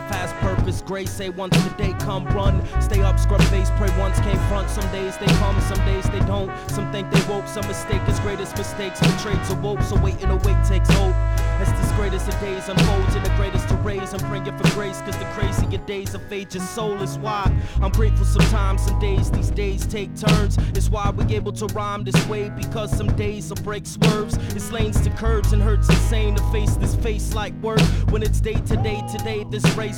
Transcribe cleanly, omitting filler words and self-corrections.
has purpose, grace. Say once today, come run. Stay up, scrub face, pray once came front. Some days they come, some days they don't. Some think they woke, some mistake his greatest mistakes. Betrayed to woke, so waiting to wait takes hope. As this greatest of days unfolds and the greatest to raise, I'm praying for grace, cause the crazier days of age your soul is why I'm grateful sometimes. Some days, these days take turns. It's why we able to rhyme this way, because some days will break swerves. It's lanes to curves and hurts insane to face this face like work. When it's day to day, today, this race